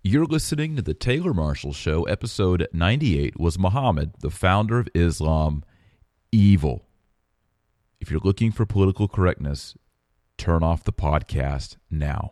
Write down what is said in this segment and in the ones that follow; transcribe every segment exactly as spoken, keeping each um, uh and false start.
You're listening to the Taylor Marshall Show. Episode ninety-eight. Was Muhammad, the founder of Islam, evil? If you're looking for political correctness, turn off the podcast now.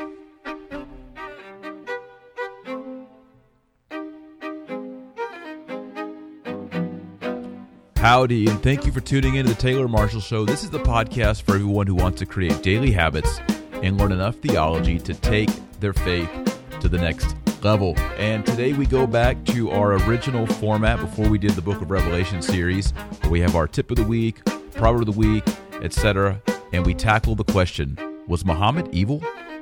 Howdy, and thank you for tuning in to the Taylor Marshall Show. This is the podcast for everyone who wants to create daily habits and learn enough theology to take their faith to the next level. And today we go back to our original format before we did the Book of Revelation series, where we have our tip of the week, proverb of the week, et cetera, and we tackle the question, was Muhammad evil?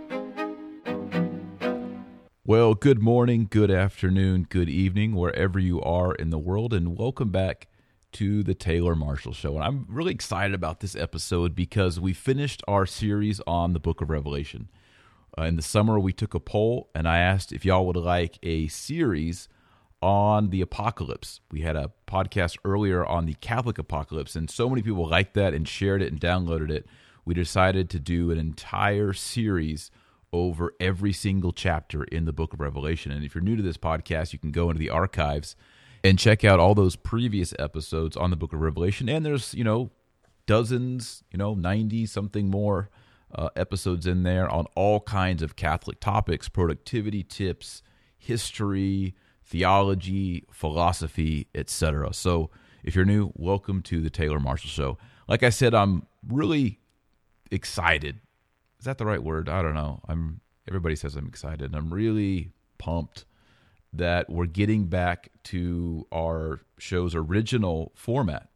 Well, good morning, good afternoon, good evening, wherever you are in the world, and welcome back to the Taylor Marshall Show. And I'm really excited about this episode because we finished our series on the Book of Revelation. Uh, in the summer, we took a poll, and I asked if y'all would like a series on the apocalypse. We had a podcast earlier on the Catholic apocalypse, and so many people liked that and shared it and downloaded it. We decided to do an entire series over every single chapter in the Book of Revelation. And if you're new to this podcast, you can go into the archives and check out all those previous episodes on the Book of Revelation. And there's, you know, dozens, you know, ninety-something more Uh, episodes in there on all kinds of Catholic topics, productivity tips, history, theology, philosophy, et cetera. So if you're new, welcome to the Taylor Marshall Show. Like I said, I'm really excited. Is that the right word? I don't know. I'm. Everybody says I'm excited. I'm really pumped that we're getting back to our show's original format.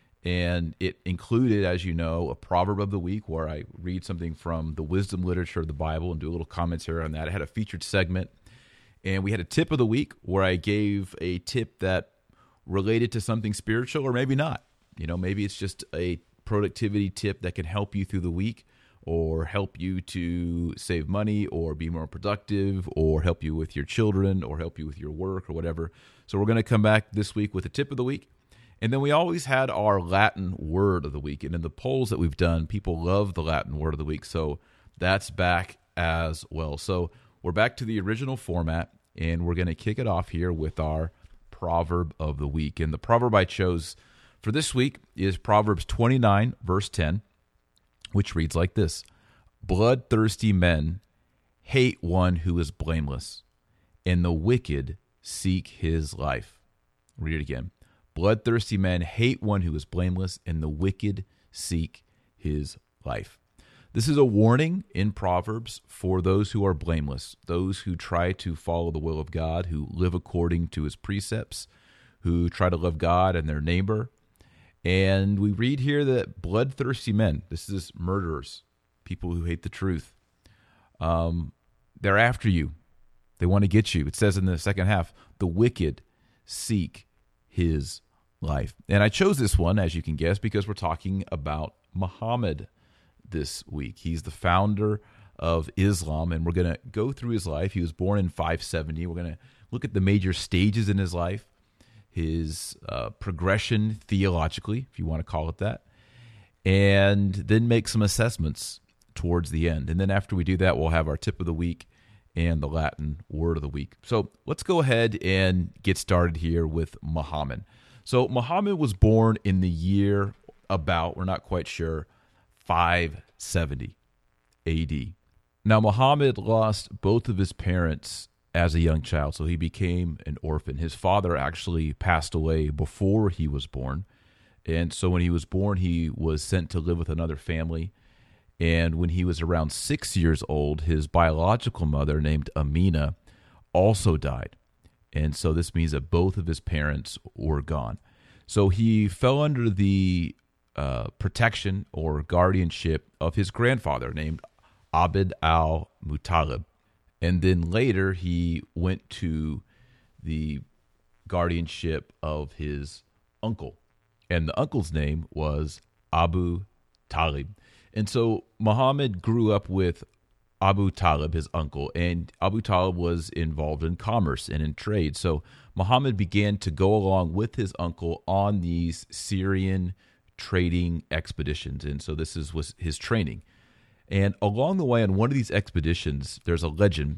And it included, as you know, a proverb of the week where I read something from the wisdom literature of the Bible and do a little commentary on that. I had a featured segment, and we had a tip of the week where I gave a tip that related to something spiritual or maybe not. You know, maybe it's just a productivity tip that can help you through the week or help you to save money or be more productive or help you with your children or help you with your work or whatever. So we're going to come back this week with a tip of the week. And then we always had our Latin word of the week. And in the polls that we've done, people love the Latin word of the week. So that's back as well. So we're back to the original format, and we're going to kick it off here with our proverb of the week. And the proverb I chose for this week is Proverbs twenty-nine, verse ten, which reads like this: Bloodthirsty men hate one who is blameless, and the wicked seek his life. Read it again. Bloodthirsty men hate one who is blameless, and the wicked seek his life. This is a warning in Proverbs for those who are blameless, those who try to follow the will of God, who live according to his precepts, who try to love God and their neighbor. And we read here that bloodthirsty men, this is murderers, people who hate the truth, um, they're after you. They want to get you. It says in the second half, the wicked seek his life. And I chose this one, as you can guess, because we're talking about Muhammad this week. He's the founder of Islam, and we're going to go through his life. He was born in five seventy. We're going to look at the major stages in his life, his uh, progression theologically, if you want to call it that, and then make some assessments towards the end. And then after we do that, we'll have our tip of the week and the Latin word of the week. So let's go ahead and get started here with Muhammad. So Muhammad was born in the year about, we're not quite sure, five seventy A D. Now Muhammad lost both of his parents as a young child, so he became an orphan. His father actually passed away before he was born, and so when he was born, he was sent to live with another family. And when he was around six years old, his biological mother, named Amina, also died. And so this means that both of his parents were gone. So he fell under the uh, protection or guardianship of his grandfather, named Abd al-Muttalib. And then later he went to the guardianship of his uncle. And the uncle's name was Abu Talib. And so Muhammad grew up with Abu Talib, his uncle, and Abu Talib was involved in commerce and in trade. So Muhammad began to go along with his uncle on these Syrian trading expeditions. And so this is was his training. And along the way on one of these expeditions, there's a legend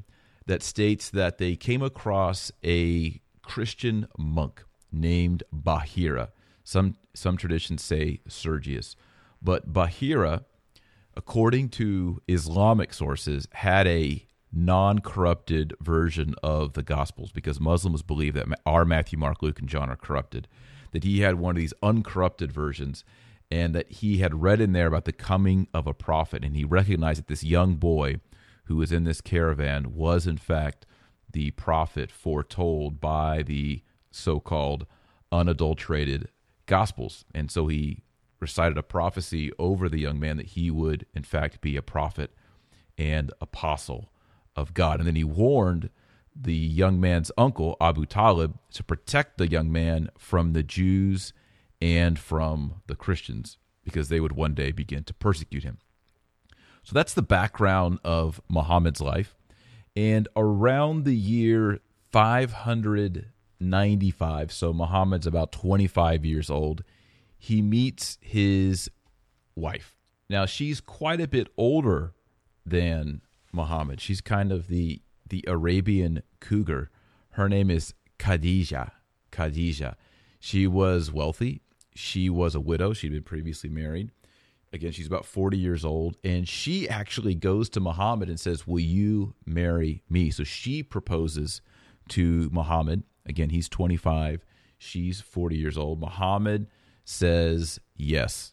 that states that they came across a Christian monk named Bahira. Some some traditions say Sergius, but Bahira, according to Islamic sources, had a non-corrupted version of the Gospels, because Muslims believe that our Matthew, Mark, Luke, and John are corrupted, that he had one of these uncorrupted versions, and that he had read in there about the coming of a prophet, and he recognized that this young boy who was in this caravan was in fact the prophet foretold by the so-called unadulterated Gospels. And so he recited a prophecy over the young man that he would in fact be a prophet and apostle of God. And then he warned the young man's uncle, Abu Talib, to protect the young man from the Jews and from the Christians, because they would one day begin to persecute him. So that's the background of Muhammad's life. And around the year five hundred ninety-five, so Muhammad's about twenty-five years old, he meets his wife. Now, she's quite a bit older than Muhammad. She's kind of the the Arabian cougar. Her name is Khadija. Khadija. She was wealthy. She was a widow. She'd been previously married. Again, she's about forty years old, and she actually goes to Muhammad and says, "Will you marry me?" So she proposes to Muhammad. Again, he's twenty-five. She's forty years old. Muhammad says yes,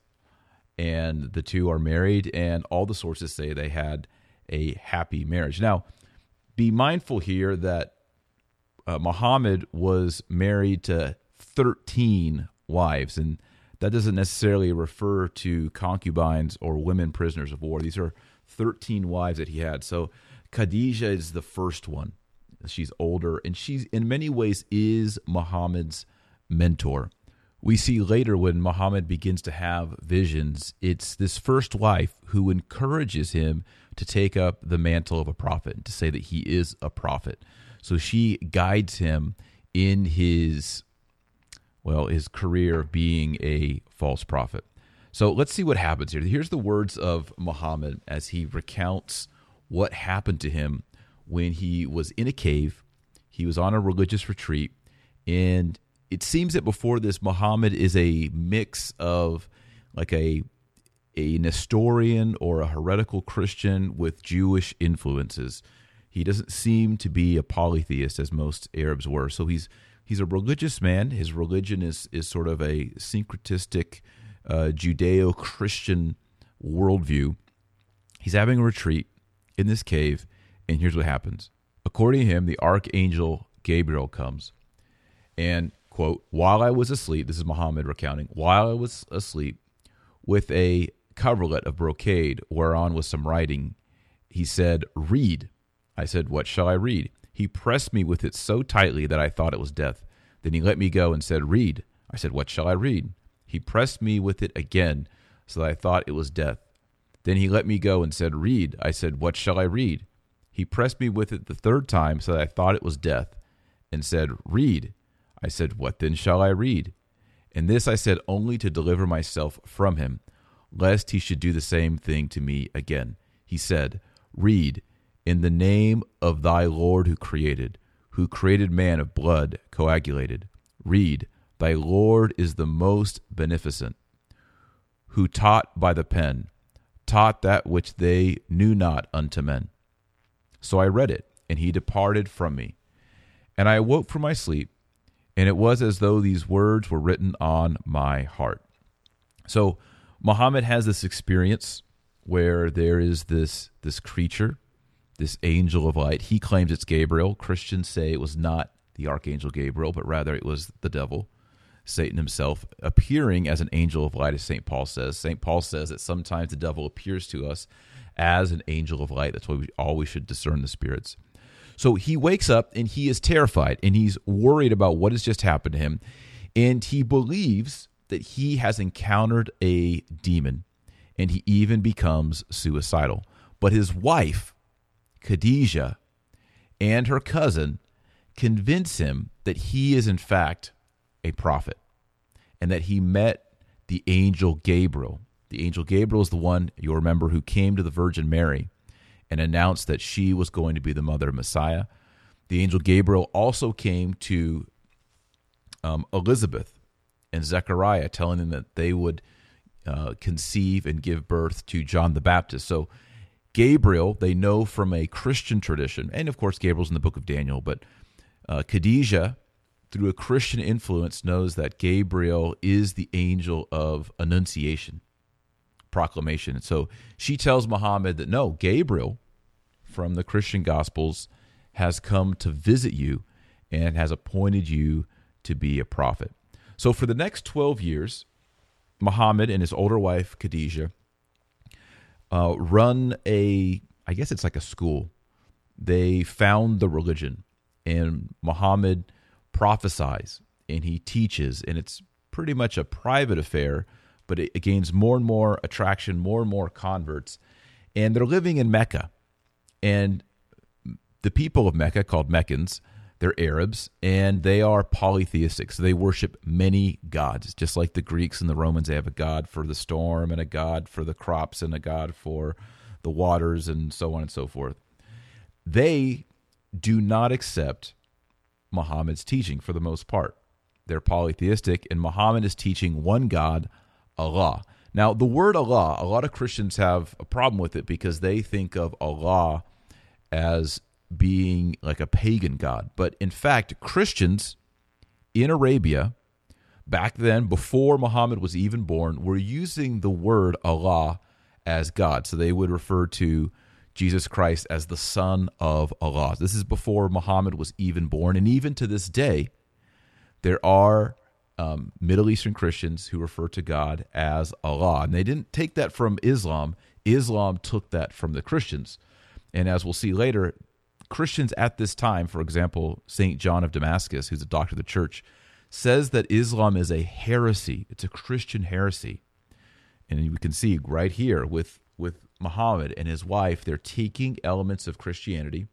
and the two are married, and all the sources say they had a happy marriage. Now, be mindful here that uh, Muhammad was married to thirteen wives, and that doesn't necessarily refer to concubines or women prisoners of war. These are thirteen wives that he had. So Khadija is the first one. She's older, and she's in many ways is Muhammad's mentor. We see later when Muhammad begins to have visions, it's this first wife who encourages him to take up the mantle of a prophet, to say that he is a prophet. So she guides him in his, well, his career of being a false prophet. So let's see what happens here. Here's the words of Muhammad as he recounts what happened to him when he was in a cave. He was on a religious retreat, and it seems that before this, Muhammad is a mix of like a a Nestorian or a heretical Christian with Jewish influences. He doesn't seem to be a polytheist as most Arabs were. So he's he's a religious man. His religion is is sort of a syncretistic uh, Judeo-Christian worldview. He's having a retreat in this cave, and here's what happens. According to him, the archangel Gabriel comes and, quote, "While I was asleep," this is Muhammad recounting, "while I was asleep with a coverlet of brocade whereon was some writing, he said, 'Read.' I said, 'What shall I read?' He pressed me with it so tightly that I thought it was death. Then he let me go and said, 'Read.' I said, 'What shall I read?' He pressed me with it again so that I thought it was death. Then he let me go and said, 'Read.' I said, 'What shall I read?' He pressed me with it the third time so that I thought it was death and said, 'Read.' I said, 'What then shall I read?' And this I said only to deliver myself from him, lest he should do the same thing to me again. He said, 'Read, in the name of thy Lord who created, who created man of blood coagulated. Read, thy Lord is the most beneficent, who taught by the pen, taught that which they knew not unto men.' So I read it, and he departed from me. And I awoke from my sleep, and it was as though these words were written on my heart." So Muhammad has this experience where there is this, this creature, this angel of light. He claims it's Gabriel. Christians say it was not the archangel Gabriel, but rather it was the devil, Satan himself, appearing as an angel of light, as Saint Paul says. Saint Paul says that sometimes the devil appears to us as an angel of light. That's why we always should discern the spirits. So he wakes up and he is terrified and he's worried about what has just happened to him. And he believes that he has encountered a demon, and he even becomes suicidal. But his wife, Khadija, and her cousin convince him that he is in fact a prophet and that he met the angel Gabriel. The angel Gabriel is the one, you'll remember, who came to the Virgin Mary and announced that she was going to be the mother of Messiah. The angel Gabriel also came to um, Elizabeth and Zechariah, telling them that they would uh, conceive and give birth to John the Baptist. So Gabriel, they know from a Christian tradition, and of course Gabriel's in the book of Daniel, but uh, Khadijah, through a Christian influence, knows that Gabriel is the angel of annunciation, proclamation. And so she tells Muhammad that no, Gabriel from the Christian Gospels has come to visit you and has appointed you to be a prophet. So for the next twelve years, Muhammad and his older wife, Khadijah, uh, run a, I guess it's like a school. They found the religion, and Muhammad prophesies, and he teaches, and it's pretty much a private affair, but it gains more and more attraction, more and more converts, and they're living in Mecca. And the people of Mecca, called Meccans, they're Arabs, and they are polytheistic, so they worship many gods, just like the Greeks and the Romans. They have a god for the storm, and a god for the crops, and a god for the waters, and so on and so forth. They do not accept Muhammad's teaching for the most part. They're polytheistic, and Muhammad is teaching one God, Allah. Now, the word Allah, a lot of Christians have a problem with it because they think of Allah as being like a pagan god. But in fact, Christians in Arabia, back then, before Muhammad was even born, were using the word Allah as God. So they would refer to Jesus Christ as the Son of Allah. This is before Muhammad was even born. And even to this day, there are um, Middle Eastern Christians who refer to God as Allah. And they didn't take that from Islam. Islam took that from the Christians. And as we'll see later, Christians at this time, for example, Saint John of Damascus, who's a doctor of the church, says that Islam is a heresy. It's a Christian heresy. And we can see right here with, with Muhammad and his wife, they're taking elements of Christianity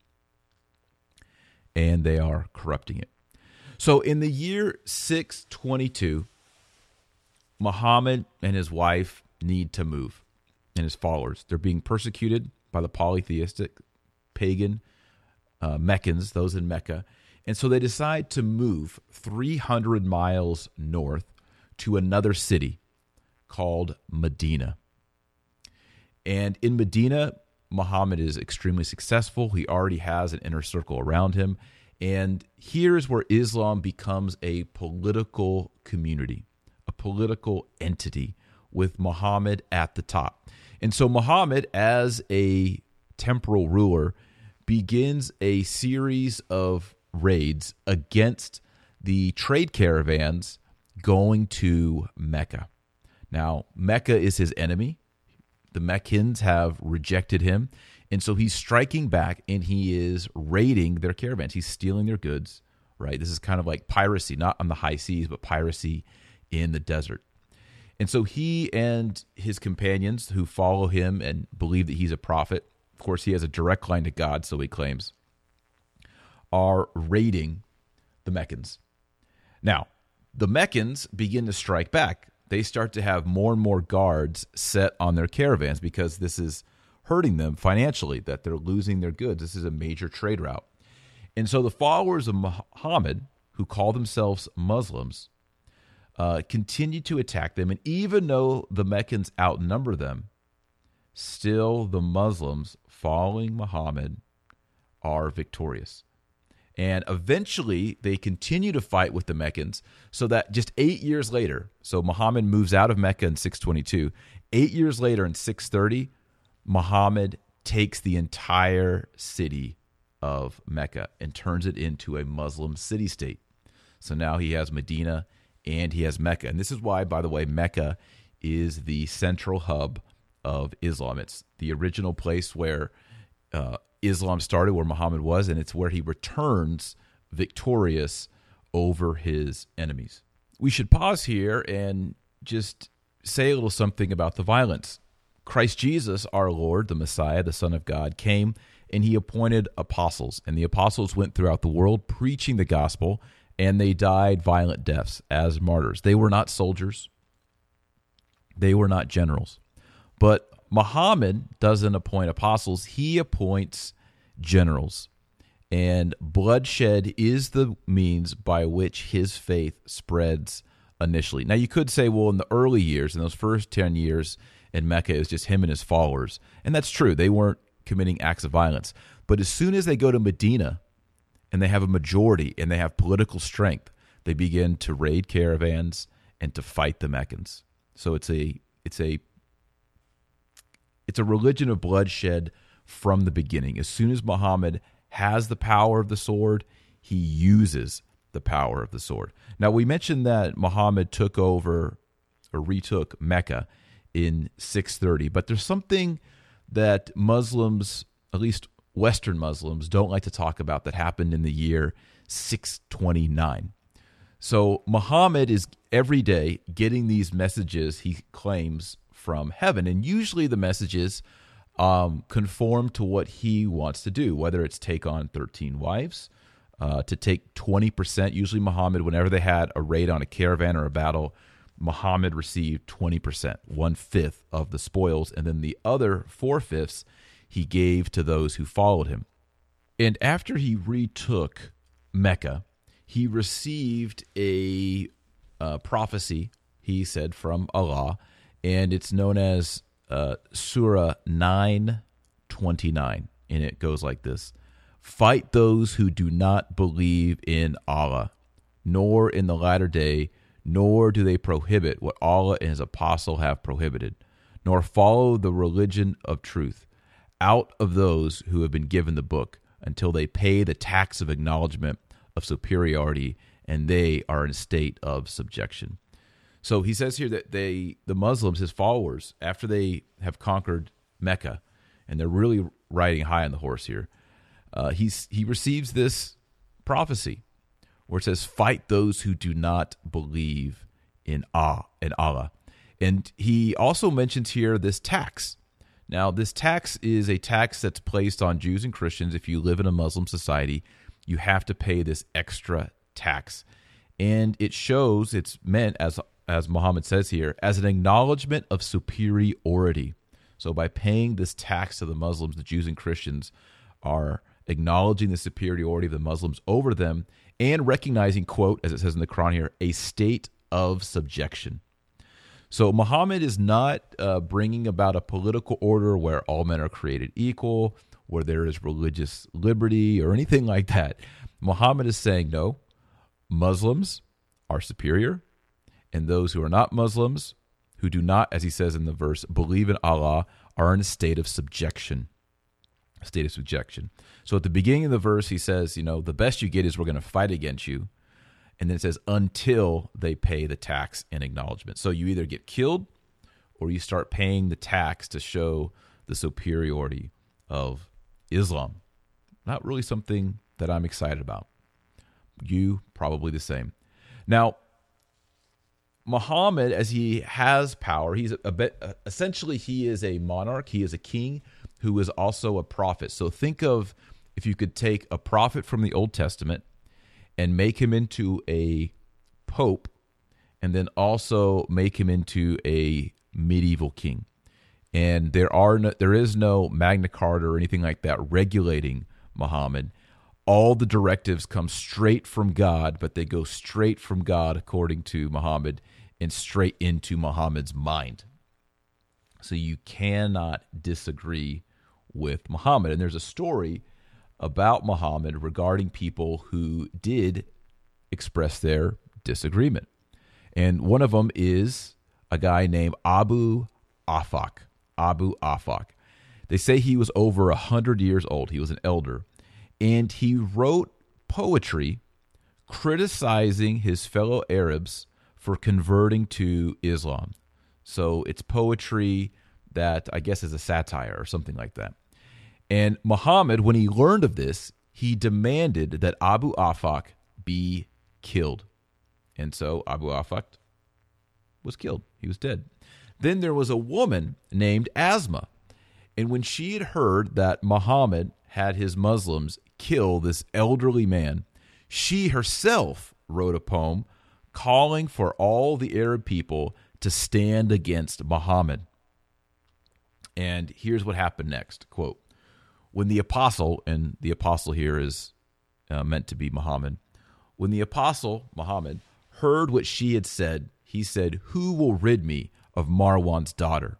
and they are corrupting it. So in the year six twenty-two, Muhammad and his wife need to move, and his followers. They're being persecuted by the polytheistic, pagan uh, Meccans, those in Mecca. And so they decide to move three hundred miles north to another city called Medina. And in Medina, Muhammad is extremely successful. He already has an inner circle around him. And here's where Islam becomes a political community, a political entity with Muhammad at the top. And so Muhammad, as a temporal ruler, begins a series of raids against the trade caravans going to Mecca. Now, Mecca is his enemy. The Meccans have rejected him, and so he's striking back, and he is raiding their caravans. He's stealing their goods, right? This is kind of like piracy, not on the high seas, but piracy in the desert. And so he and his companions who follow him and believe that he's a prophet, of course, he has a direct line to God, so he claims, are raiding the Meccans. Now, the Meccans begin to strike back. They start to have more and more guards set on their caravans because this is hurting them financially, that they're losing their goods. This is a major trade route. And so the followers of Muhammad, who call themselves Muslims, uh, continue to attack them. And even though the Meccans outnumber them, still the Muslims following Muhammad are victorious. And eventually, they continue to fight with the Meccans, so that just eight years later, so Muhammad moves out of Mecca in six twenty-two. Eight years later, in six thirty, Muhammad takes the entire city of Mecca and turns it into a Muslim city-state. So now he has Medina and he has Mecca. And this is why, by the way, Mecca is the central hub of Islam. It's the original place where uh, Islam started, where Muhammad was, and it's where he returns victorious over his enemies. We should pause here and just say a little something about the violence. Christ Jesus, our Lord, the Messiah, the Son of God, came and he appointed apostles, and the apostles went throughout the world preaching the gospel, and they died violent deaths as martyrs. They were not soldiers. They were not generals. But Muhammad doesn't appoint apostles, he appoints generals. And bloodshed is the means by which his faith spreads initially. Now, you could say, well, in the early years, in those first ten years in Mecca, it was just him and his followers. And that's true. They weren't committing acts of violence. But as soon as they go to Medina and they have a majority and they have political strength, they begin to raid caravans and to fight the Meccans. So it's a it's a it's a religion of bloodshed from the beginning. As soon as Muhammad has the power of the sword, he uses the power of the sword. Now, we mentioned that Muhammad took over or retook Mecca in six thirty, but there's something that Muslims, at least Western Muslims, don't like to talk about that happened in the year six twenty-nine. So Muhammad is every day getting these messages, he claims, from heaven. And usually the messages um, conform to what he wants to do, whether it's take on thirteen wives, uh, to take twenty percent. Usually Muhammad, whenever they had a raid on a caravan or a battle, Muhammad received twenty percent, one-fifth of the spoils, and then the other four-fifths he gave to those who followed him. And after he retook Mecca, he received a uh, prophecy, he said, from Allah, and it's known as uh, Surah nine twenty-nine, and it goes like this: "Fight those who do not believe in Allah, nor in the latter day, nor do they prohibit what Allah and his apostle have prohibited, nor follow the religion of truth out of those who have been given the book until they pay the tax of acknowledgement of superiority, and they are in a state of subjection." So he says here that they, the Muslims, his followers, after they have conquered Mecca, and they're really riding high on the horse here, uh, he's, he receives this prophecy where it says, "Fight those who do not believe in Ah in Allah." And he also mentions here this tax. Now, this tax is a tax that's placed on Jews and Christians. If you live in a Muslim society, you have to pay this extra tax. And it shows, it's meant, as as Muhammad says here, as an acknowledgement of superiority. So by paying this tax to the Muslims, the Jews and Christians are acknowledging the superiority of the Muslims over them and recognizing, quote, as it says in the Quran here, a state of subjection. So Muhammad is not uh, bringing about a political order where all men are created equal, where there is religious liberty or anything like that. Muhammad is saying, no, Muslims are superior, and those who are not Muslims, who do not, as he says in the verse, believe in Allah, are in a state of subjection. A state of subjection. So at the beginning of the verse, he says, you know, the best you get is we're going to fight against you. And then it says, until they pay the tax and acknowledgement. So you either get killed or you start paying the tax to show the superiority of Islam. Not really something that I'm excited about. You, probably the same. Now, Muhammad, as he has power, he's a bit, essentially he is a monarch. He is a king who is also a prophet. So think of if you could take a prophet from the Old Testament and make him into a pope, and then also make him into a medieval king. And there are no, there is no Magna Carta or anything like that regulating Muhammad. All the directives come straight from God, but they go straight from God, according to Muhammad, and straight into Muhammad's mind. So you cannot disagree with Muhammad. And there's a story about Muhammad regarding people who did express their disagreement. And one of them is a guy named Abu Afak. Abu Afak. They say he was over one hundred years old. He was an elder. And he wrote poetry criticizing his fellow Arabs for converting to Islam. So it's poetry that I guess is a satire or something like that. And Muhammad, when he learned of this, he demanded that Abu Afak be killed. And so Abu Afak was killed. He was dead. Then there was a woman named Asma. And when she had heard that Muhammad had his Muslims kill this elderly man, she herself wrote a poem calling for all the Arab people to stand against Muhammad. And here's what happened next. Quote, when the apostle, and the apostle here is uh, meant to be Muhammad, when the apostle, Muhammad, heard what she had said, he said, who will rid me of Marwan's daughter?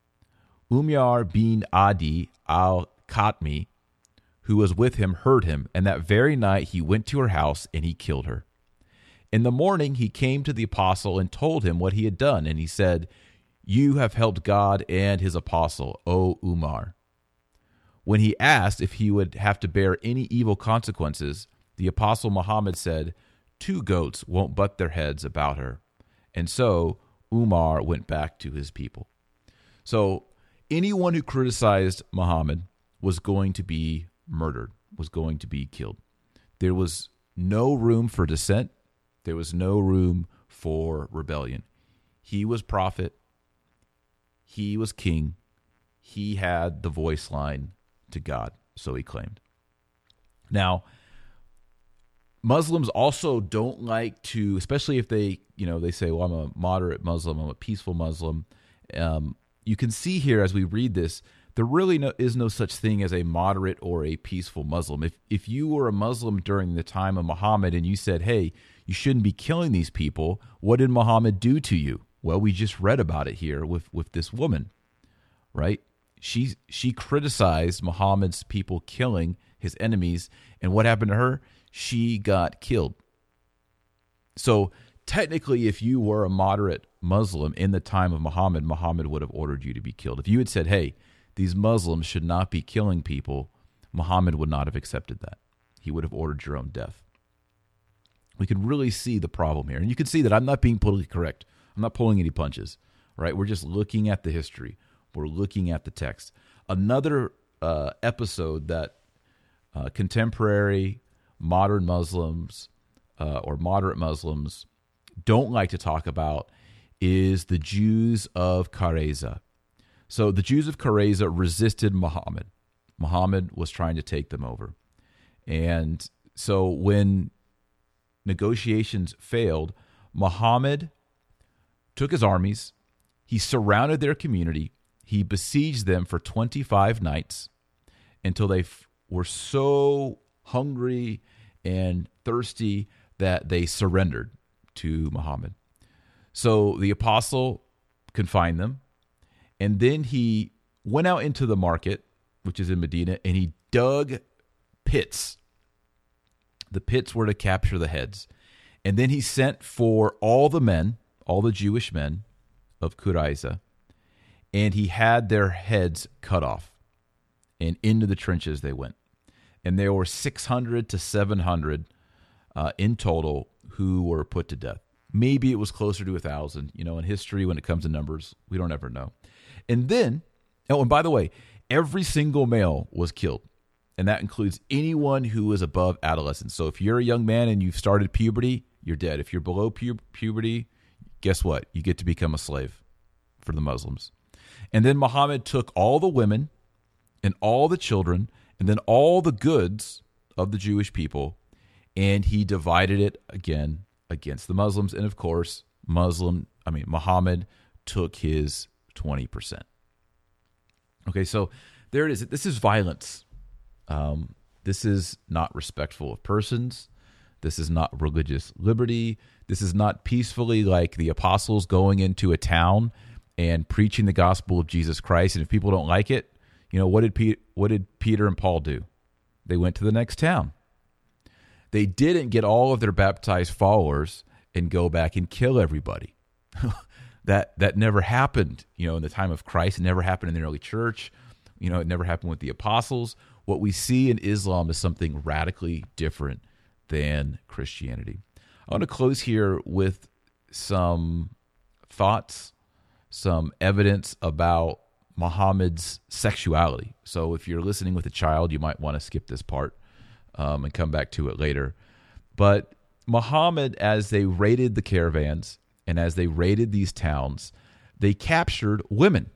Umar bin Adi al-Khatmi, who was with him, heard him, and that very night he went to her house and he killed her. In the morning he came to the apostle and told him what he had done, and he said, you have helped God and his apostle, O Umar. When he asked if he would have to bear any evil consequences, the apostle Muhammad said, two goats won't butt their heads about her. And so Umar went back to his people. So anyone who criticized Muhammad was going to be murdered, was going to be killed. There was no room for dissent. There was no room for rebellion. He was prophet. He was king. He had the voice line to God, so he claimed. Now, Muslims also don't like to, especially if they, you know, they say, well, I'm a moderate Muslim, I'm a peaceful Muslim. Um, you can see here as we read this, there really no, is no such thing as a moderate or a peaceful Muslim. If if you were a Muslim during the time of Muhammad and you said, hey, you shouldn't be killing these people, what did Muhammad do to you? Well, we just read about it here with, with this woman, right? She she criticized Muhammad's people killing his enemies, and what happened to her? She got killed. So technically, if you were a moderate Muslim in the time of Muhammad, Muhammad would have ordered you to be killed. If you had said, hey, these Muslims should not be killing people, Muhammad would not have accepted that. He would have ordered your own death. We can really see the problem here. And you can see that I'm not being politically correct. I'm not pulling any punches, right? We're just looking at the history. We're looking at the text. Another uh, episode that uh, contemporary modern Muslims uh, or moderate Muslims don't like to talk about is the Jews of Qurayza. So the Jews of Qurayza resisted Muhammad. Muhammad was trying to take them over. And so when negotiations failed, Muhammad took his armies, he surrounded their community, he besieged them for twenty-five nights until they f- were so hungry and thirsty that they surrendered to Muhammad. So the apostle confined them, and then he went out into the market, which is in Medina, and he dug pits. The pits were to capture the heads. And then he sent for all the men, all the Jewish men of Qurayza, and he had their heads cut off, and into the trenches they went. And there were six hundred to seven hundred uh, in total who were put to death. Maybe it was closer to one thousand. You know, in history, when it comes to numbers, we don't ever know. And then, oh, and by the way, every single male was killed. And that includes anyone who is above adolescence. So if you're a young man and you've started puberty, you're dead. If you're below pu- puberty, guess what? You get to become a slave for the Muslims. And then Muhammad took all the women and all the children and then all the goods of the Jewish people, and he divided it again against the Muslims. And of course, Muslim, I mean, Muhammad took his twenty percent. Okay, so there it is. This is violence. Um, this is not respectful of persons. This is not religious liberty. This is not peacefully like the apostles going into a town and preaching the gospel of Jesus Christ. And if people don't like it, you know, what did Pe- what did Peter and Paul do? They went to the next town. They didn't get all of their baptized followers and go back and kill everybody. that that never happened, you know, in the time of Christ. It never happened in the early church. You know, it never happened with the apostles. What we see in Islam is something radically different than Christianity. I want to close here with some thoughts, some evidence about Muhammad's sexuality. So if you're listening with a child, you might want to skip this part um, and come back to it later. But Muhammad, as they raided the caravans and as they raided these towns, they captured women.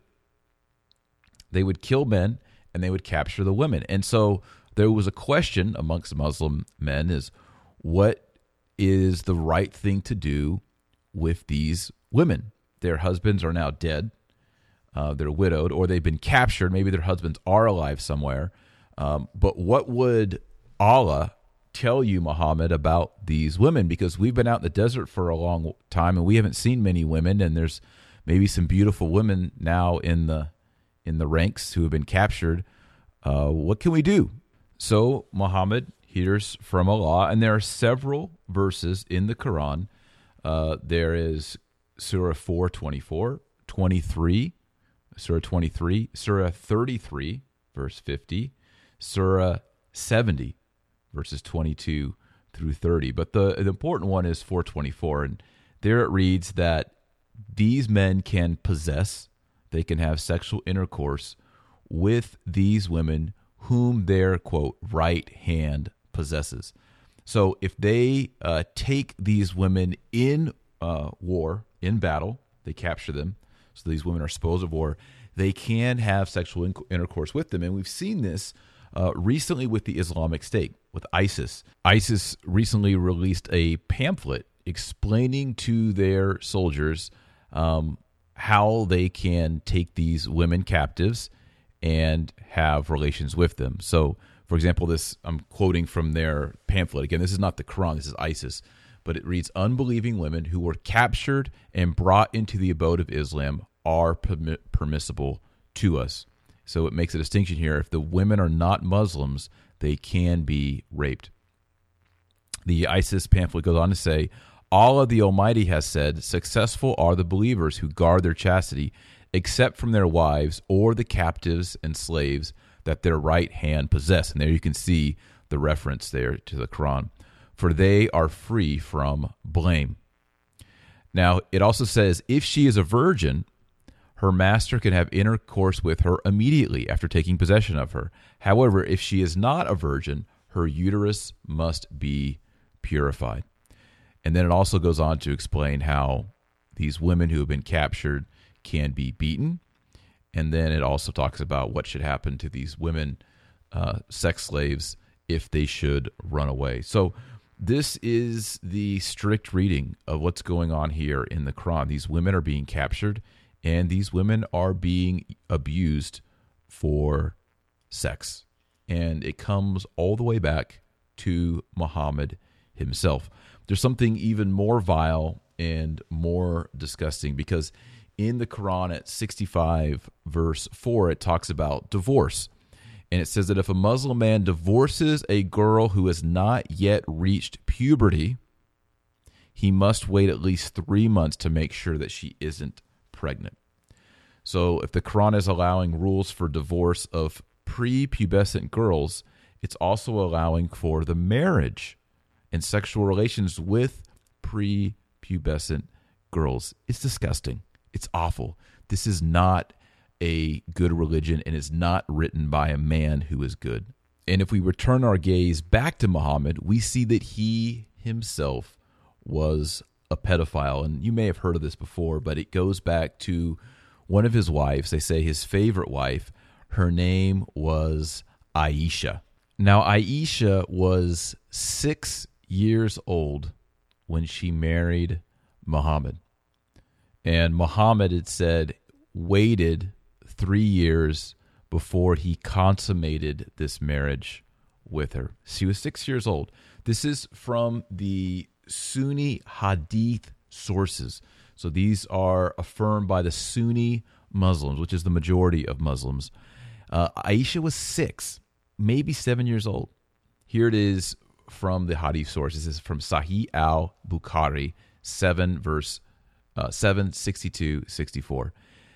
They would kill men and they would capture the women. And so there was a question amongst Muslim men is, what is the right thing to do with these women? Their husbands are now dead. uh, they're widowed, or they've been captured. Maybe their husbands are alive somewhere. Um, but what would Allah tell you, Muhammad, about these women? Because we've been out in the desert for a long time, and we haven't seen many women, and there's maybe some beautiful women now in the in the ranks who have been captured. Uh, what can we do? So Muhammad hears from Allah, and there are several verses in the Quran. Uh, there is Surah four twenty-four, twenty-three, Surah twenty-three, Surah thirty-three, verse fifty, Surah seventy, verses twenty-two through thirty. But the, the important one is four twenty-four, and there it reads that these men can possess, they can have sexual intercourse with these women whom their, quote, right hand possesses. So if they uh, take these women in uh, war, in battle, they capture them, so these women are spoils of war, they can have sexual in- intercourse with them. And we've seen this uh, recently with the Islamic State, with ISIS. ISIS recently released a pamphlet explaining to their soldiers um, how they can take these women captives and have relations with them. So, for example, this, I'm quoting from their pamphlet. Again, this is not the Quran, this is ISIS. But it reads, unbelieving women who were captured and brought into the abode of Islam are permi- permissible to us. So it makes a distinction here. If the women are not Muslims, they can be raped. The ISIS pamphlet goes on to say, Allah the Almighty has said, successful are the believers who guard their chastity, except from their wives or the captives and slaves that their right hand possess. And there you can see the reference there to the Quran. For they are free from blame. Now, it also says, if she is a virgin, her master can have intercourse with her immediately after taking possession of her. However, if she is not a virgin, her uterus must be purified. And then it also goes on to explain how these women who have been captured can be beaten. And then it also talks about what should happen to these women, uh, sex slaves, if they should run away. So this is the strict reading of what's going on here in the Quran. These women are being captured, and these women are being abused for sex. And it comes all the way back to Muhammad himself. There's something even more vile and more disgusting, because in the Quran at sixty-five verse four, it talks about divorce. And it says that if a Muslim man divorces a girl who has not yet reached puberty, he must wait at least three months to make sure that she isn't pregnant. So if the Quran is allowing rules for divorce of prepubescent girls, it's also allowing for the marriage and sexual relations with prepubescent girls. It's disgusting. It's awful. This is not a good religion, and is not written by a man who is good. And if we return our gaze back to Muhammad, we see that he himself was a pedophile. And you may have heard of this before, but it goes back to one of his wives. They say his favorite wife. Her name was Aisha. Now, Aisha was six years old when she married Muhammad. And Muhammad, it said, waited three years before he consummated this marriage with her. She was six years old. This is from the Sunni Hadith sources. So these are affirmed by the Sunni Muslims, which is the majority of Muslims. Uh, Aisha was six, maybe seven years old. Here it is from the Hadith sources. This is from Sahih al-Bukhari, seven verse uh, seven sixty-two sixty-four.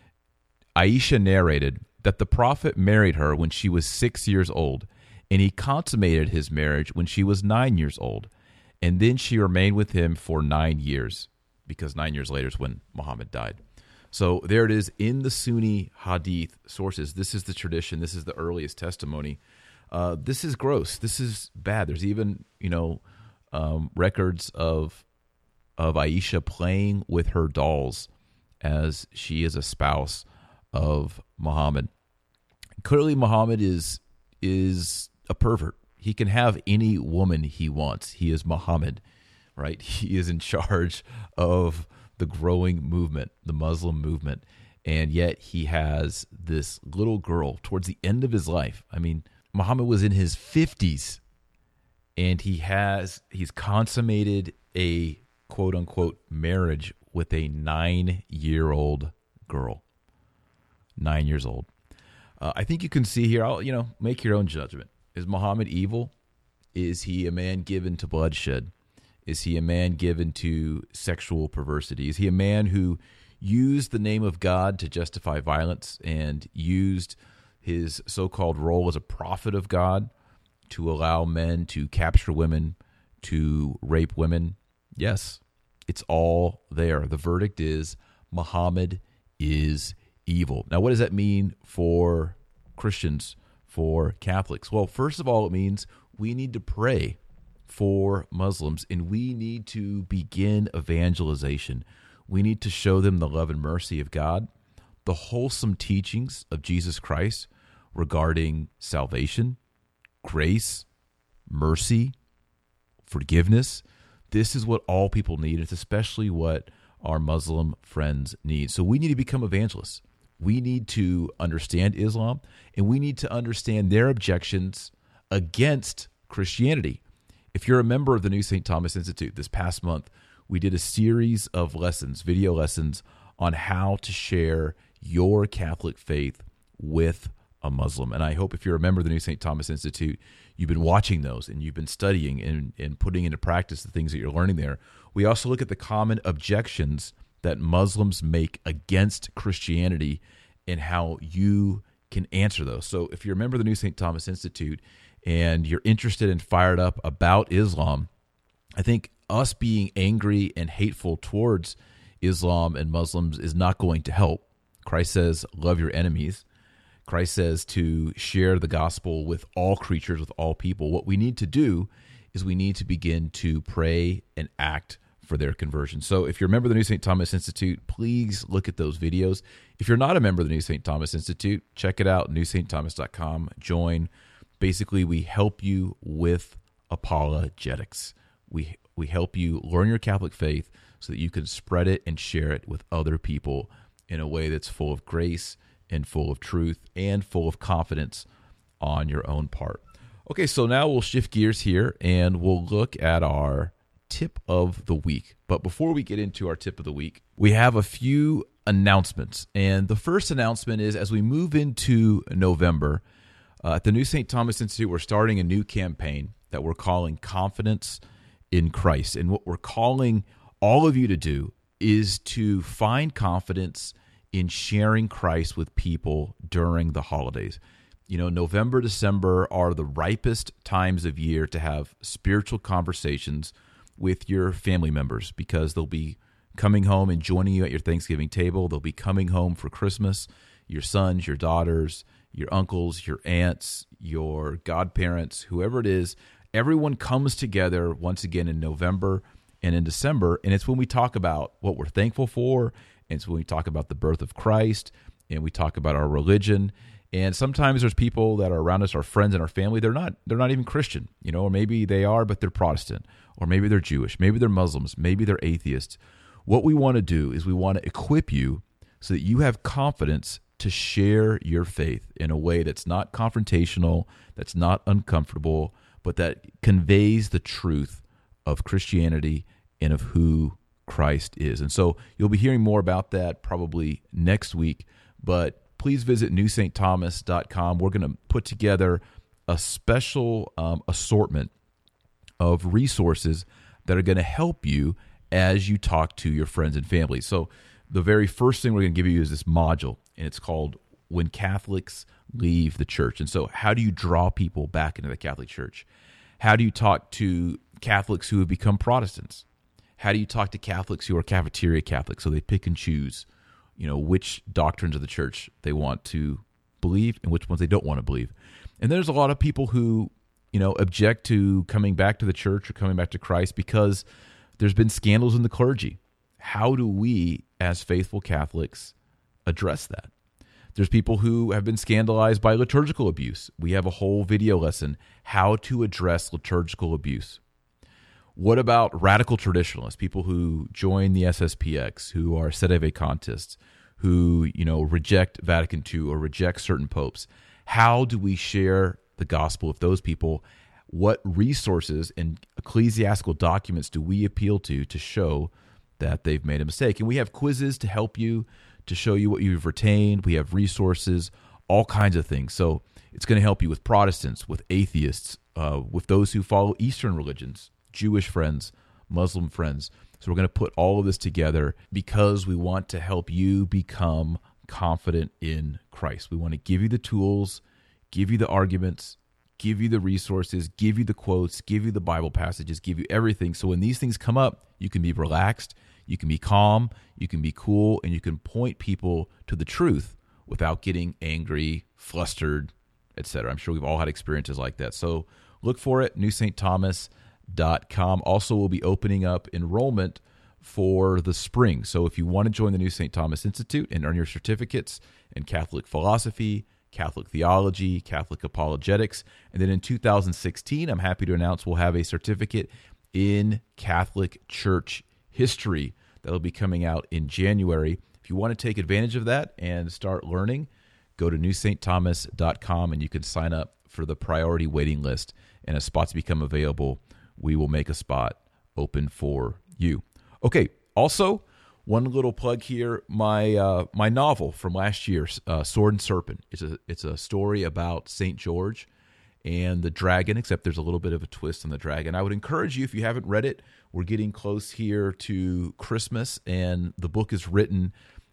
Aisha narrated that the Prophet married her when she was six years old, and he consummated his marriage when she was nine years old. And then she remained with him for nine years, because nine years later is when Muhammad died. So there it is in the Sunni Hadith sources. This is the tradition. This is the earliest testimony. Uh, this is gross. This is bad. There's even, you know, um, records of of Aisha playing with her dolls as she is a spouse of Muhammad. Clearly, Muhammad is is a pervert. He can have any woman he wants. He is Muhammad, right? He is in charge of the growing movement, the Muslim movement. And yet he has this little girl towards the end of his life. I mean, Muhammad was in his fifties, and he has he's consummated a quote unquote marriage with a nine-year-old girl. Nine years old. Uh, I think you can see here, I'll, you know, make your own judgment. Is Muhammad evil? Is he a man given to bloodshed? Is he a man given to sexual perversity? Is he a man who used the name of God to justify violence and used his so-called role as a prophet of God to allow men to capture women, to rape women? Yes, it's all there. The verdict is Muhammad is evil. Now, what does that mean for Christians, for Catholics? Well, first of all, it means we need to pray for Muslims, and we need to begin evangelization. We need to show them the love and mercy of God, the wholesome teachings of Jesus Christ regarding salvation, grace, mercy, forgiveness. This is what all people need. It's especially what our Muslim friends need. So we need to become evangelists. We need to understand Islam, and we need to understand their objections against Christianity. If you're a member of the New Saint Thomas Institute, this past month, we did a series of lessons, video lessons, on how to share your Catholic faith with a Muslim. And I hope if you're a member of the New Saint Thomas Institute, you've been watching those and you've been studying and, and putting into practice the things that you're learning there. We also look at the common objections that Muslims make against Christianity and how you can answer those. So if you're a member of the New Saint Thomas Institute and you're interested and fired up about Islam, I think us being angry and hateful towards Islam and Muslims is not going to help. Christ says, love your enemies. Christ says to share the gospel with all creatures, with all people. What we need to do is we need to begin to pray and act for their conversion. So if you're a member of the New Saint Thomas Institute, please look at those videos. If you're not a member of the New Saint Thomas Institute, check it out, new saint thomas dot com. Join. Basically, we help you with apologetics. We we help you learn your Catholic faith so that you can spread it and share it with other people in a way that's full of grace and full of truth and full of confidence on your own part. Okay, so now we'll shift gears here and we'll look at our tip of the week. But before we get into our tip of the week, we have a few announcements. And the first announcement is as we move into November, uh, at the New Saint Thomas Institute, we're starting a new campaign that we're calling Confidence in Christ. And what we're calling all of you to do is to find confidence in sharing Christ with people during the holidays. You know, November, December are the ripest times of year to have spiritual conversations with your family members because they'll be coming home and joining you at your Thanksgiving table. They'll be coming home for Christmas. Your sons, your daughters, your uncles, your aunts, your godparents, whoever it is, everyone comes together once again in November and in December, and it's when we talk about what we're thankful for, and it's when we talk about the birth of Christ, and we talk about our religion. And sometimes there's people that are around us, our friends and our family, they're not they're not even Christian, you know, or maybe they are, but they're Protestant, or maybe they're Jewish, maybe they're Muslims, maybe they're atheists. What we want to do is we want to equip you so that you have confidence to share your faith in a way that's not confrontational, that's not uncomfortable, but that conveys the truth of Christianity and of who Christ is. And so you'll be hearing more about that probably next week, but please visit new saint thomas dot com. We're going to put together a special um, assortment of resources that are going to help you as you talk to your friends and family. So the very first thing we're going to give you is this module, and it's called When Catholics Leave the Church. And so how do you draw people back into the Catholic Church? How do you talk to Catholics who have become Protestants? How do you talk to Catholics who are cafeteria Catholics, so they pick and choose, you know, which doctrines of the church they want to believe and which ones they don't want to believe? And there's a lot of people who, you know, object to coming back to the church or coming back to Christ because there's been scandals in the clergy. How do we, as faithful Catholics, address that? There's people who have been scandalized by liturgical abuse. We have a whole video lesson, how to address liturgical abuse. What about radical traditionalists, people who join the S S P X, who are sedevacantists, who, you know, reject Vatican two or reject certain popes. How do we share the gospel with those people? What resources and ecclesiastical documents do we appeal to to show that they've made a mistake? And we have quizzes to help you, to show you what you've retained. We have resources, all kinds of things. So it's going to help you with Protestants, with atheists, uh, with those who follow Eastern religions, Jewish friends, Muslim friends. So we're going to put all of this together because we want to help you become confident in Christ. We want to give you the tools, give you the arguments, give you the resources, give you the quotes, give you the Bible passages, give you everything. So when these things come up, you can be relaxed, you can be calm, you can be cool, and you can point people to the truth without getting angry, flustered, et cetera. I'm sure we've all had experiences like that. So look for it, new st thomas dot com. Also, we'll be opening up enrollment for the spring. So if you want to join the New Saint Thomas Institute and earn your certificates in Catholic philosophy, Catholic theology, Catholic apologetics, and then in two thousand sixteen, I'm happy to announce we'll have a certificate in Catholic Church history that'll be coming out in January. If you want to take advantage of that and start learning, go to new saint thomas dot com and you can sign up for the priority waiting list. And as spots become available, we will make a spot open for you. Okay, also, one little plug here, my uh, my novel from last year, uh, Sword and Serpent. It's a, it's a story about Saint George and the dragon, except there's a little bit of a twist on the dragon. I would encourage you, if you haven't read it, we're getting close here to Christmas, and the book is written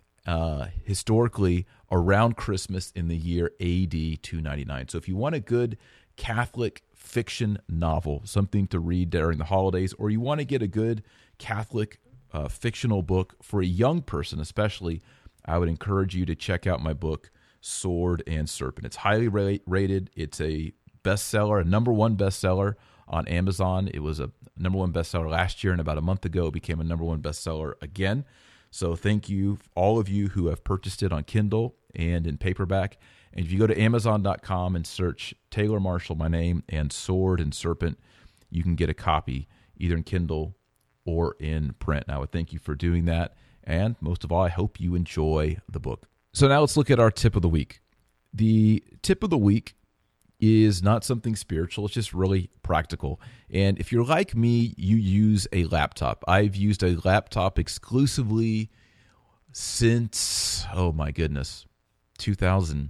uh, historically around Christmas in the year A D two ninety-nine. So if you want a good Catholic fiction novel, something to read during the holidays, or you want to get a good Catholic uh, fictional book for a young person especially, I would encourage you to check out my book, Sword and Serpent. It's highly ra- rated. It's a bestseller, a number one bestseller on Amazon. It was a number one bestseller last year, and about a month ago it became a number one bestseller again. So thank you, all of you who have purchased it on Kindle and in paperback. And if you go to amazon dot com and search Taylor Marshall, my name, and Sword and Serpent, you can get a copy either in Kindle or in print. And I would thank you for doing that. And most of all, I hope you enjoy the book. So now let's look at our tip of the week. The tip of the week is not something spiritual. It's just really practical. And if you're like me, you use a laptop. I've used a laptop exclusively since, oh my goodness, two thousand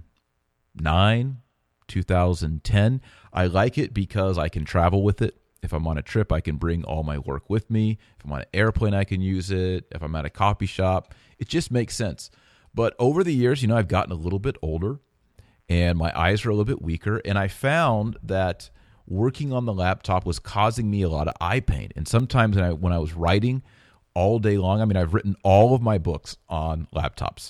nine, two thousand ten. I like it because I can travel with it. If I'm on a trip, I can bring all my work with me. If I'm on an airplane, I can use it. If I'm at a coffee shop, it just makes sense. But over the years, you know, I've gotten a little bit older and my eyes are a little bit weaker. And I found that working on the laptop was causing me a lot of eye pain. And sometimes when I, when I was writing all day long, I mean, I've written all of my books on laptops.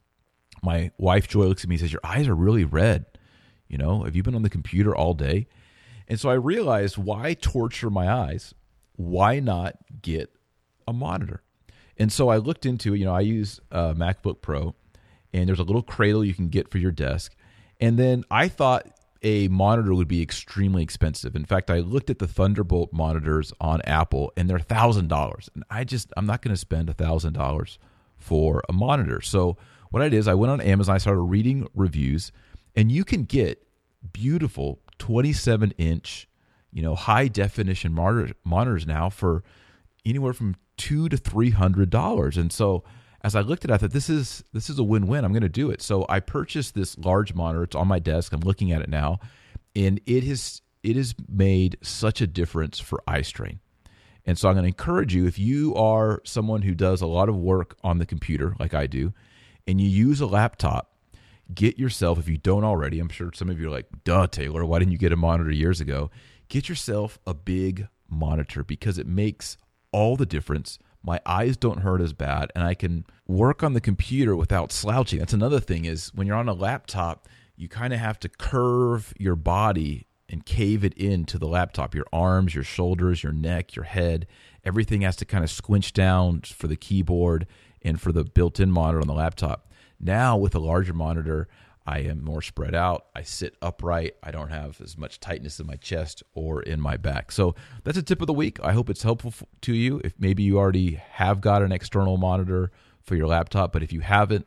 My wife, Joy, looks at me and says, your eyes are really red. You know, have you been on the computer all day? And so I realized, why torture my eyes? Why not get a monitor? And so I looked into it. You know, I use a MacBook Pro, and there's a little cradle you can get for your desk. And then I thought a monitor would be extremely expensive. In fact, I looked at the Thunderbolt monitors on Apple, and they're one thousand dollars. And I just, I'm not going to spend one thousand dollars for a monitor. So what I did is I went on Amazon, I started reading reviews, and you can get beautiful twenty-seven inch, you know, high definition monitor, monitors now for anywhere from two to three hundred dollars. And so as I looked at it, I thought this is this is a win-win. I'm going to do it. So I purchased this large monitor. It's on my desk. I'm looking at it now, and it has it has made such a difference for eye strain. And so I'm going to encourage you, if you are someone who does a lot of work on the computer like I do, and you use a laptop, get yourself, if you don't already, I'm sure some of you are like, duh, Taylor, why didn't you get a monitor years ago? Get yourself a big monitor because it makes all the difference. My eyes don't hurt as bad, and I can work on the computer without slouching. That's another thing, is when you're on a laptop, you kind of have to curve your body and cave it into the laptop. Your arms, your shoulders, your neck, your head, everything has to kind of squinch down for the keyboard and for the built-in monitor on the laptop. Now with a larger monitor, I am more spread out. I sit upright. I don't have as much tightness in my chest or in my back. So that's a tip of the week. I hope it's helpful to you. If maybe you already have got an external monitor for your laptop, but if you haven't,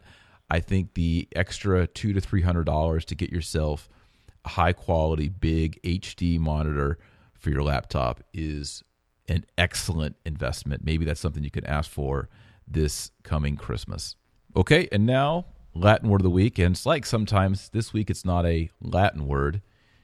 I think the extra two to three hundred dollars to get yourself a high quality, big H D monitor for your laptop is an excellent investment. Maybe that's something you can ask for this coming Christmas. Okay, and now Latin word of the week. And it's like sometimes this week it's not a Latin word,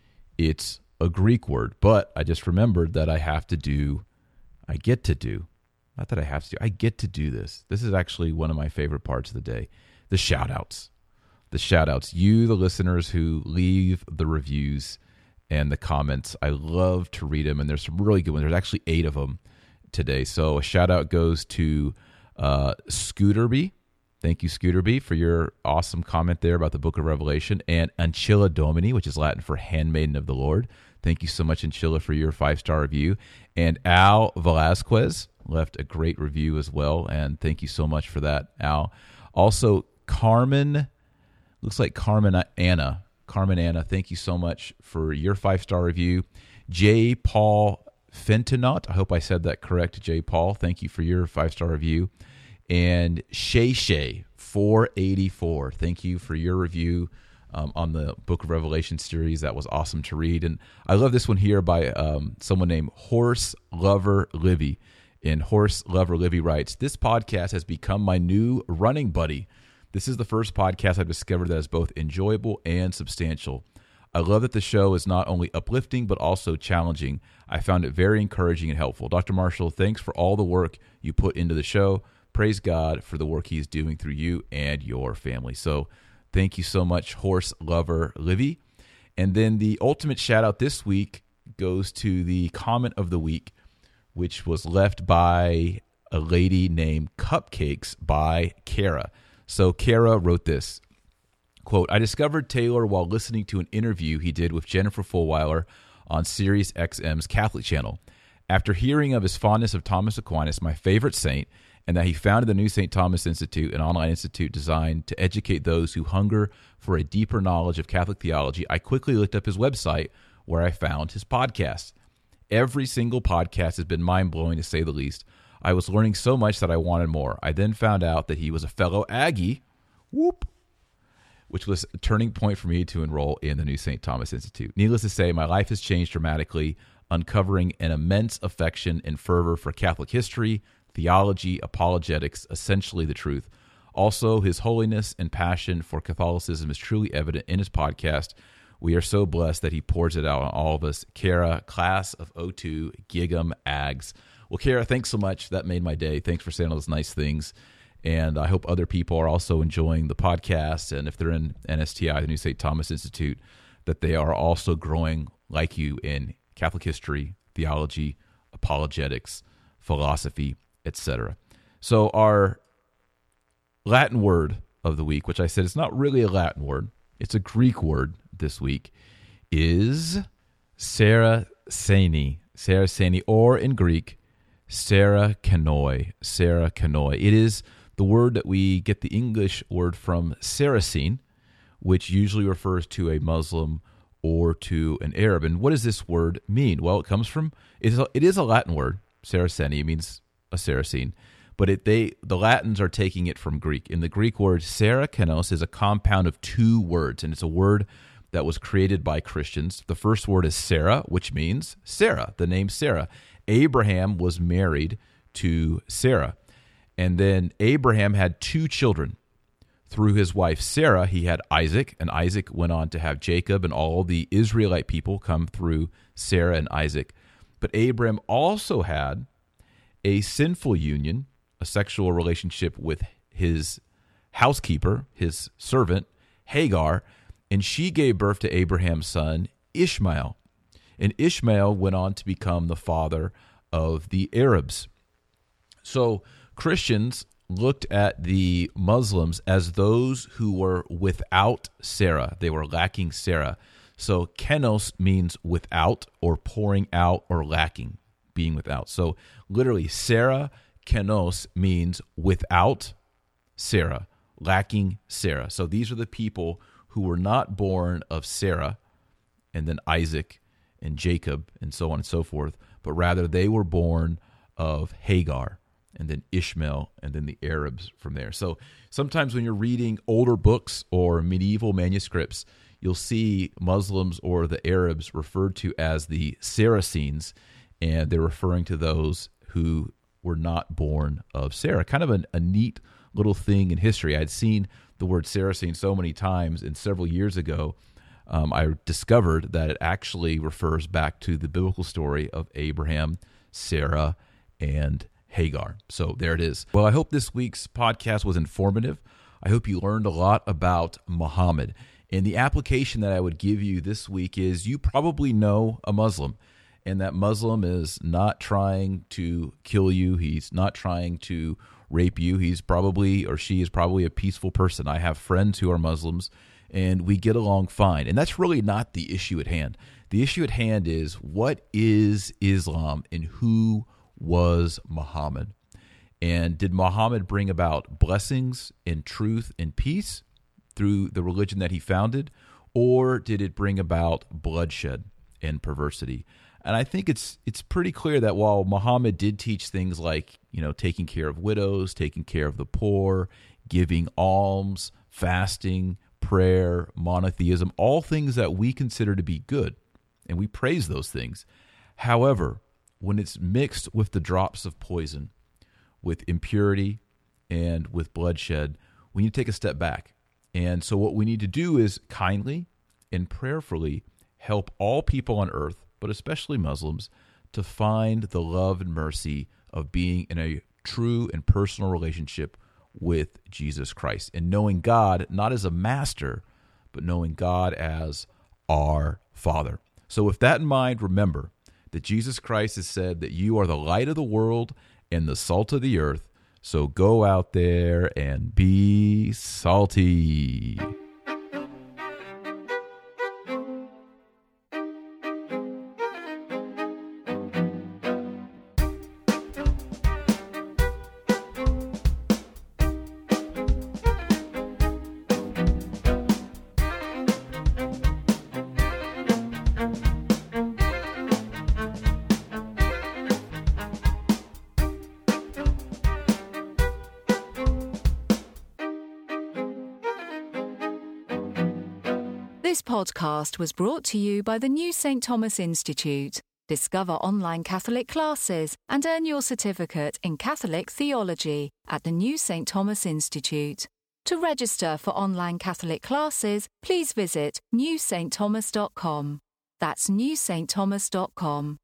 it's a Greek word. But I just remembered that I have to do, I get to do, not that I have to do, I get to do this. This is actually one of my favorite parts of the day, the shout outs. The shout outs. You, the listeners who leave the reviews and the comments, I love to read them, and there's some really good ones. There's actually eight of them today. So a shout out goes to uh, Scooterby. Thank you, Scooterby, for your awesome comment there about the book of Revelation. And Ancilla Domini, which is Latin for handmaiden of the Lord. Thank you so much, Ancilla, for your five-star review. And Al Velasquez left a great review as well, and thank you so much for that, Al. Also, Carmen, looks like Carmen Anna. Carmen Anna, thank you so much for your five-star review. J. Paul Fentonot, I hope I said that correct, J. Paul. Thank you for your five-star review. And Shay Shay four eighty-four, thank you for your review um, on the Book of Revelation series. That was awesome to read. And I love this one here by um, someone named Horse Lover Livy. And Horse Lover Livy writes, "This podcast has become my new running buddy. This is the first podcast I've discovered that is both enjoyable and substantial. I love that the show is not only uplifting, but also challenging. I found it very encouraging and helpful. Doctor Marshall, thanks for all the work you put into the show. Praise God for the work he's doing through you and your family." So thank you so much, Horse Lover Livy. And then the ultimate shout out this week goes to the comment of the week, which was left by a lady named Cupcakes by Kara. So Kara wrote this, quote, "I discovered Taylor while listening to an interview he did with Jennifer Fulwiler on Sirius X M's Catholic channel. After hearing of his fondness of Thomas Aquinas, my favorite saint, and that he founded the New Saint Thomas Institute, an online institute designed to educate those who hunger for a deeper knowledge of Catholic theology, I quickly looked up his website where I found his podcast. Every single podcast has been mind-blowing, to say the least. I was learning so much that I wanted more. I then found out that he was a fellow Aggie, whoop, which was a turning point for me to enroll in the New Saint Thomas Institute. Needless to say, my life has changed dramatically, uncovering an immense affection and fervor for Catholic history, theology, apologetics, essentially the truth. Also, his holiness and passion for Catholicism is truly evident in his podcast. We are so blessed that he pours it out on all of us. Kara, class of oh two, Gig'em Ags." Well, Kara, thanks so much. That made my day. Thanks for saying all those nice things. And I hope other people are also enjoying the podcast. And if they're in N S T I, the New Saint Thomas Institute, that they are also growing like you in Catholic history, theology, apologetics, philosophy, et cetera. So our Latin word of the week, which I said is not really a Latin word, it's a Greek word this week, is Saraceni. Saraceni, or in Greek, Sarakenoi. Sarakenoi. It is the word that we get the English word from Saracen, which usually refers to a Muslim or to an Arab. And what does this word mean? Well, it comes from, it is a, it is a Latin word, Saraceni. It means a Saracen. But it, they the Latins are taking it from Greek. In the Greek word, Sarakenos is a compound of two words, and it's a word that was created by Christians. The first word is Sarah, which means Sarah, the name Sarah. Abraham was married to Sarah. And then Abraham had two children. Through his wife Sarah, he had Isaac, and Isaac went on to have Jacob, and all the Israelite people come through Sarah and Isaac. But Abraham also had a sinful union, a sexual relationship with his housekeeper, his servant, Hagar, and she gave birth to Abraham's son, Ishmael. And Ishmael went on to become the father of the Arabs. So Christians looked at the Muslims as those who were without Sarah. They were lacking Sarah. So kenos means without, or pouring out, or lacking, being without. So literally, Sarah kenos means without Sarah, lacking Sarah. So these are the people who were not born of Sarah and then Isaac and Jacob and so on and so forth, but rather they were born of Hagar. and then Ishmael, and then the Arabs from there. So sometimes when you're reading older books or medieval manuscripts, you'll see Muslims or the Arabs referred to as the Saracens, and they're referring to those who were not born of Sarah. Kind of a, a neat little thing in history. I'd seen the word Saracen so many times, and several years ago, um, I discovered that it actually refers back to the biblical story of Abraham, Sarah, and Hagar. So there it is. Well, I hope this week's podcast was informative. I hope you learned a lot about Muhammad. And the application that I would give you this week is you probably know a Muslim, and that Muslim is not trying to kill you. He's not trying to rape you. He's probably, or she is probably a peaceful person. I have friends who are Muslims, and we get along fine. And that's really not the issue at hand. The issue at hand is, what is Islam and who was Muhammad? And did Muhammad bring about blessings and truth and peace through the religion that he founded, or did it bring about bloodshed and perversity? And I think it's it's pretty clear that while Muhammad did teach things like, you know, taking care of widows, taking care of the poor, giving alms, fasting, prayer, monotheism, all things that we consider to be good, and we praise those things. However, when it's mixed with the drops of poison, with impurity and with bloodshed, we need to take a step back. And so what we need to do is kindly and prayerfully help all people on earth, but especially Muslims, to find the love and mercy of being in a true and personal relationship with Jesus Christ, and knowing God not as a master, but knowing God as our Father. So with that in mind, remember that Jesus Christ has said that you are the light of the world and the salt of the earth. So go out there and be salty. This podcast was brought to you by the New Saint Thomas Institute. Discover online Catholic classes and earn your certificate in Catholic theology at the New Saint Thomas Institute. To register for online Catholic classes, please visit new st thomas dot com. That's new st thomas dot com.